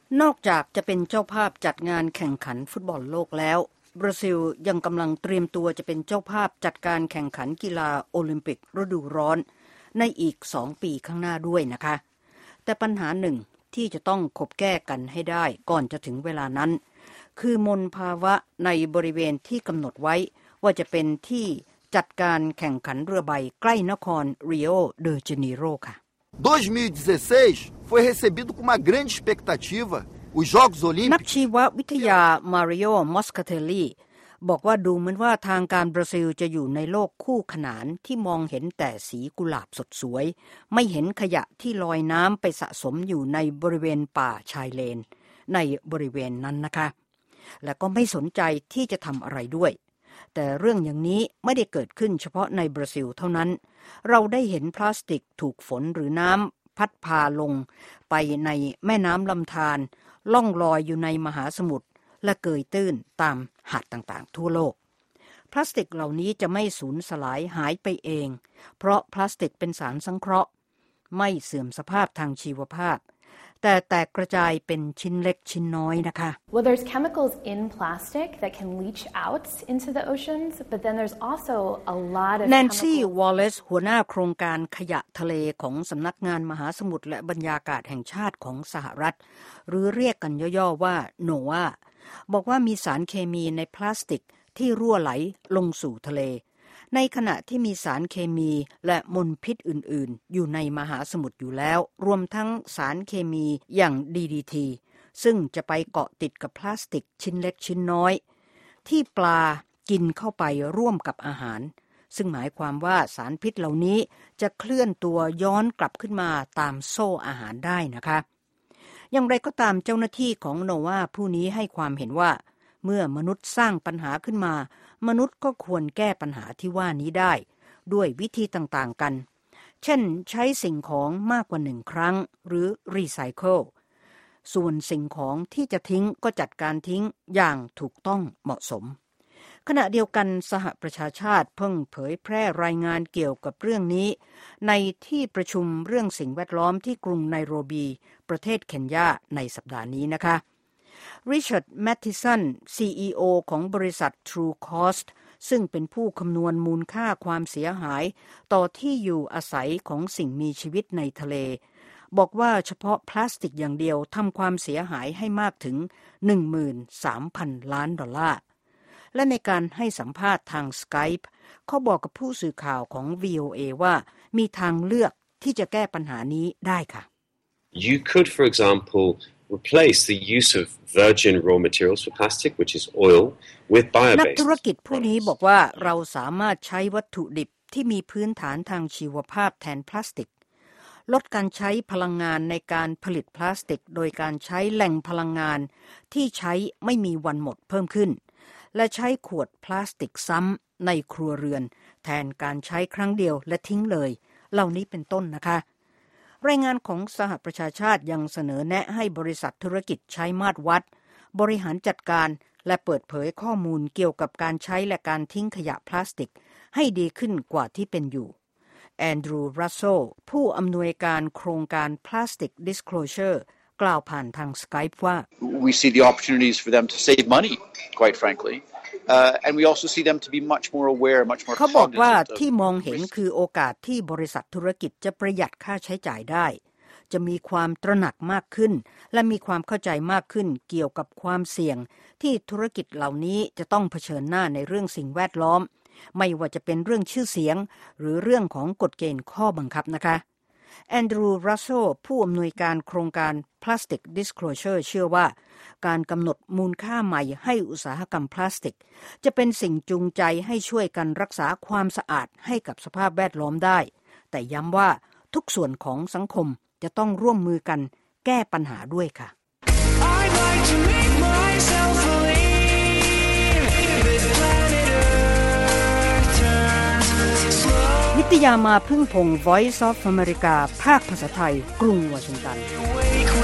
นอกจากจะเป็นเจ้าภาพจัดงานแข่งขันฟุตบอลโลกแล้วบราซิลยังกำลังเตรียมตัวจะเป็นเจ้าภาพจัดการแข่งขันกีฬาโอลิมปิกฤดูร้อนในอีก2 ปีข้างหน้าด้วยนะคะแต่ปัญหาหนึ่งที่จะต้องคบแก้กันให้ได้ก่อนจะถึงเวลานั้นคือมลภาวะในบริเวณที่กำหนดไว้ว่าจะเป็นที่จัดการแข่งขันเรือใบใกล้นครริโอเดอเจเนโรค่ะ 2016 foi recebido com uma grande expectativa os Jogos Olímpicos นักชีววิทยามาริโอมอสคาเทลลีบอกว่าดูเหมือนว่าทางการบราซิลจะอยู่ในโลกคู่ขนานที่มองเห็นแต่สีกุหลาบสดสวยไม่เห็นขยะที่ลอยน้ำไปสะสมอยู่ในบริเวณป่าชายเลนในบริเวณนั้นนะคะและก็ไม่สนใจที่จะทำอะไรด้วยแต่เรื่องอย่างนี้ไม่ได้เกิดขึ้นเฉพาะในบราซิลเท่านั้นเราได้เห็นพลาสติกถูกฝนหรือน้ำพัดพาลงไปในแม่น้ำลำธารล่องลอยอยู่ในมหาสมุทรและเกยตื้นตามหาดต่างๆทั่วโลกพลาสติกเหล่านี้จะไม่สูญสลายหายไปเองเพราะพลาสติกเป็นสารสังเคราะห์ไม่เสื่อมสภาพทางชีวภาพแต่แตกกระจายเป็นชิ้นเล็กชิ้นน้อยนะคะ Well, there's chemicals in plastic that can leach out into the oceans, but then there's also a lot of Nancy Wallace หัวหน้าโครงการขยะทะเลของสำนักงานมหาสมุทรและบรรยากาศแห่งชาติของสหรัฐหรือเรียกกันย่อๆว่า NOAA บอกว่ามีสารเคมีในพลาสติกที่รั่วไหลลงสู่ทะเลในขณะที่มีสารเคมีและมลพิษอื่นๆอยู่ในมหาสมุทรอยู่แล้วรวมทั้งสารเคมีอย่าง DDT ซึ่งจะไปเกาะติดกับพลาสติกชิ้นเล็กชิ้นน้อยที่ปลากินเข้าไปร่วมกับอาหารซึ่งหมายความว่าสารพิษเหล่านี้จะเคลื่อนตัวย้อนกลับขึ้นมาตามโซ่อาหารได้นะคะอย่างไรก็ตามเจ้าหน้าที่ของโนวาผู้นี้ให้ความเห็นว่าเมื่อมนุษย์สร้างปัญหาขึ้นมามนุษย์ก็ควรแก้ปัญหาที่ว่านี้ได้ด้วยวิธีต่างๆกันเช่นใช้สิ่งของมากกว่า1 ครั้งหรือรีไซเคิลส่วนสิ่งของที่จะทิ้งก็จัดการทิ้งอย่างถูกต้องเหมาะสมขณะเดียวกันสหประชาชาติเพิ่งเผยแพร่รายงานเกี่ยวกับเรื่องนี้ในที่ประชุมเรื่องสิ่งแวดล้อมที่กรุงไนโรบีประเทศเคนยาในสัปดาห์นี้นะคะริชาร์ด แมทธิสัน CEO ของบริษัท True Cost ซึ่งเป็นผู้คำนวณมูลค่าความเสียหายต่อที่อยู่อาศัยของสิ่งมีชีวิตในทะเลบอกว่าเฉพาะพลาสติกอย่างเดียวทำความเสียหายให้มากถึง 13,000 ล้านดอลลาร์และในการให้สัมภาษณ์ทาง Skype เขาบอกกับผู้สื่อข่าวของ VOA ว่ามีทางเลือกที่จะแก้ปัญหานี้ได้ค่ะ You could, for example, replace the use of virgin raw materials for plastic, which is oil, with bio-based. นักธุรกิจผู้นี้บอกว่าเราสามารถใช้วัตถุดิบที่มีพื้นฐานทางชีวภาพแทนพลาสติกลดการใช้พลังงานในการผลิตพลาสติกโดยการใช้แหล่งพลังงานที่ใช้ไม่มีวันหมดเพิ่มขึ้นและใช้ขวดพลาสติกซ้ำในครัวเรือนแทนการใช้ครั้งเดียวและทิ้งเลยเหล่านี้เป็นต้นนะคะรายงานของสหประชาชาติยังเสนอแนะให้บริษัทธุรกิจใช้มาตรวัดบริหารจัดการและเปิดเผยข้อมูลเกี่ยวกับการใช้และการทิ้งขยะพลาสติกให้ดีขึ้นกว่าที่เป็นอยู่แอนดรูว์ รัสเซลผู้อำนวยการโครงการ Plastic Disclosure กล่าวผ่านทาง Skype ว่า We see the opportunities for them to save money, quite frankly.And we also see them to be much more aware, much more เขาบอกว่าที่มองเห็นคือโอกาสที่บริษัทธุรกิจจะประหยัดค่าใช้จ่ายได้จะมีความตระหนักมากขึ้นและมีความเข้าใจมากขึ้นเกี่ยวกับความเสี่ยงที่ธุรกิจเหล่านี้จะต้องเผชิญหน้าในเรื่องสิ่งแวดล้อมไม่ว่าจะเป็นเรื่องชื่อเสียงหรือเรื่องของกฎเกณฑ์ข้อบังคับนะคะแอนดรูว์ รัสเซลผู้อำนวยการโครงการ Plastic Disclosure เชื่อว่าการกำหนดมูลค่าใหม่ให้อุตสาหกรรมพลาสติกจะเป็นสิ่งจูงใจให้ช่วยกันรักษาความสะอาดให้กับสภาพแวดล้อมได้แต่ย้ำว่าทุกส่วนของสังคมจะต้องร่วมมือกันแก้ปัญหาด้วยค่ะ I'd like to make myself believe this planet Earth turns slow นิตยามาพึ่งพงษ์ Voice of America ภาคภาษาไทยกรุงวอชิงตัน